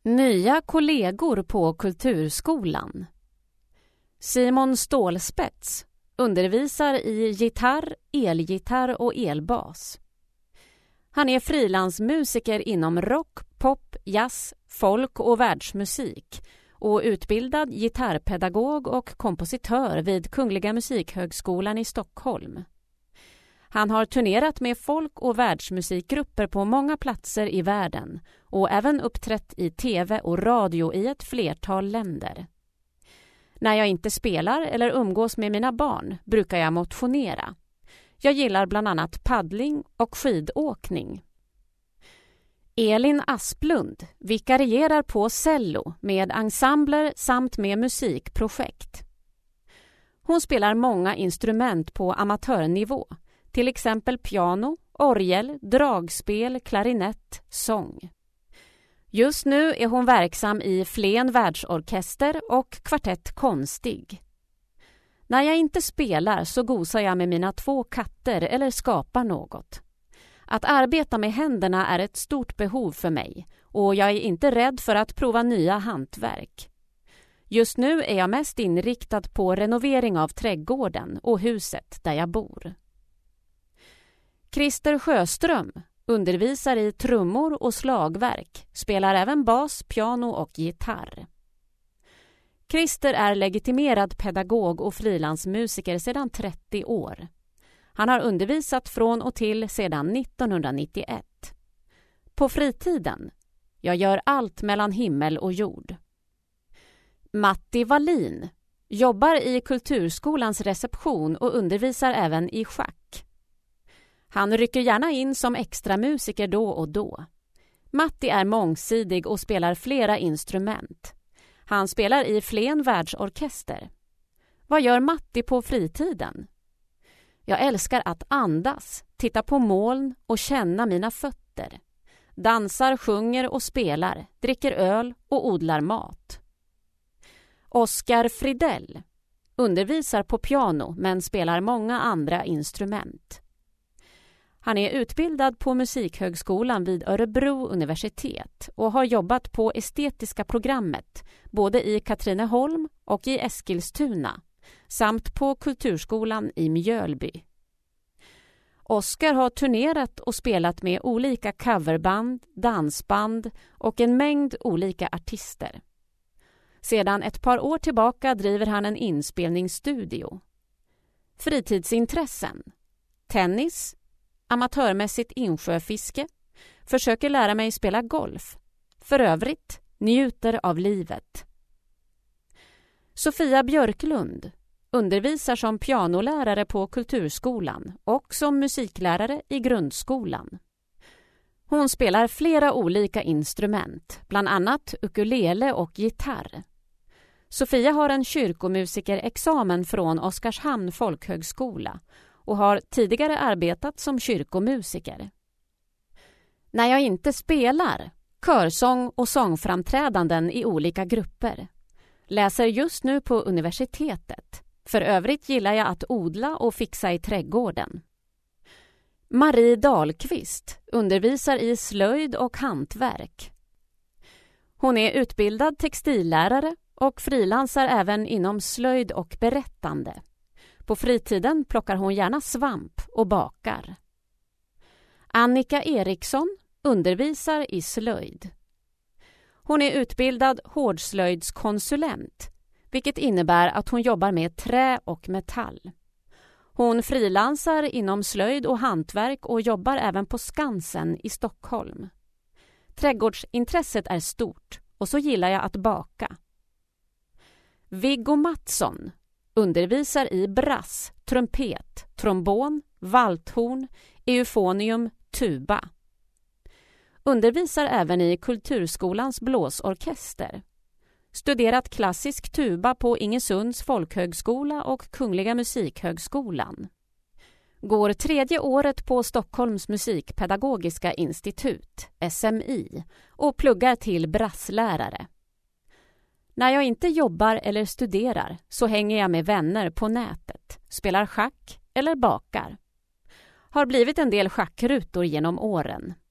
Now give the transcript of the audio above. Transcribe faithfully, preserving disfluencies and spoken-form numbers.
Nya kollegor på Kulturskolan. Simon Stålspets undervisar i gitarr, elgitarr och elbas. Han är frilansmusiker inom rock, pop, jazz, folk och världsmusik och utbildad gitarrpedagog och kompositör vid Kungliga Musikhögskolan i Stockholm. Han har turnerat med folk- och världsmusikgrupper på många platser i världen och även uppträtt i tv och radio i ett flertal länder. När jag inte spelar eller umgås med mina barn brukar jag motionera. Jag gillar bland annat paddling och skidåkning. Elin Asplund vikarierar på cello med ensembler samt med musikprojekt. Hon spelar många instrument på amatörnivå, till exempel piano, orgel, dragspel, klarinett, sång. Just nu är hon verksam i Flen världsorkester och kvartett Konstig. När jag inte spelar så gosar jag med mina två katter eller skapar något. Att arbeta med händerna är ett stort behov för mig och jag är inte rädd för att prova nya hantverk. Just nu är jag mest inriktad på renovering av trädgården och huset där jag bor. Christer Sjöström undervisar i trummor och slagverk, spelar även bas, piano och gitarr. Christer är legitimerad pedagog och frilansmusiker sedan trettio år. Han har undervisat från och till sedan nittonhundranittioett. På fritiden, jag gör allt mellan himmel och jord. Matti Wallin jobbar i Kulturskolans reception och undervisar även i schack. Han rycker gärna in som extra musiker då och då. Matti är mångsidig och spelar flera instrument. Han spelar i Flen världsorkester. Vad gör Matti på fritiden? Jag älskar att andas, titta på moln och känna mina fötter. Dansar, sjunger och spelar, dricker öl och odlar mat. Oskar Fridell undervisar på piano men spelar många andra instrument. Han är utbildad på Musikhögskolan vid Örebro universitet och har jobbat på estetiska programmet både i Katrineholm och i Eskilstuna samt på Kulturskolan i Mjölby. Oskar har turnerat och spelat med olika coverband, dansband och en mängd olika artister. Sedan ett par år tillbaka driver han en inspelningsstudio. Fritidsintressen: tennis, amatörmässigt insjöfiske, försöker lära mig spela golf. För övrigt njuter av livet. Sofia Björklund undervisar som pianolärare på Kulturskolan och som musiklärare i grundskolan. Hon spelar flera olika instrument, bland annat ukulele och gitarr. Sofia har en kyrkomusikerexamen från Oskarshamn folkhögskola och har tidigare arbetat som kyrkomusiker. När jag inte spelar, körsång och sångframträdanden i olika grupper. Läser just nu på universitetet. För övrigt gillar jag att odla och fixa i trädgården. Marie Dahlqvist undervisar i slöjd och hantverk. Hon är utbildad textillärare och frilansar även inom slöjd och berättande. På fritiden plockar hon gärna svamp och bakar. Annika Eriksson undervisar i slöjd. Hon är utbildad hårdslöjdskonsulent, vilket innebär att hon jobbar med trä och metall. Hon frilansar inom slöjd och hantverk och jobbar även på Skansen i Stockholm. Trädgårdsintresset är stort och så gillar jag att baka. Viggo Mattsson undervisar i brass, trumpet, trombon, valthorn, eufonium, tuba. Undervisar även i Kulturskolans blåsorkester. Studerat klassisk tuba på Ingesunds folkhögskola och Kungliga Musikhögskolan. Går tredje året på Stockholms musikpedagogiska institut, S M I, och pluggar till brasslärare. När jag inte jobbar eller studerar så hänger jag med vänner på nätet, spelar schack eller bakar. Har blivit en del schackrutor genom åren.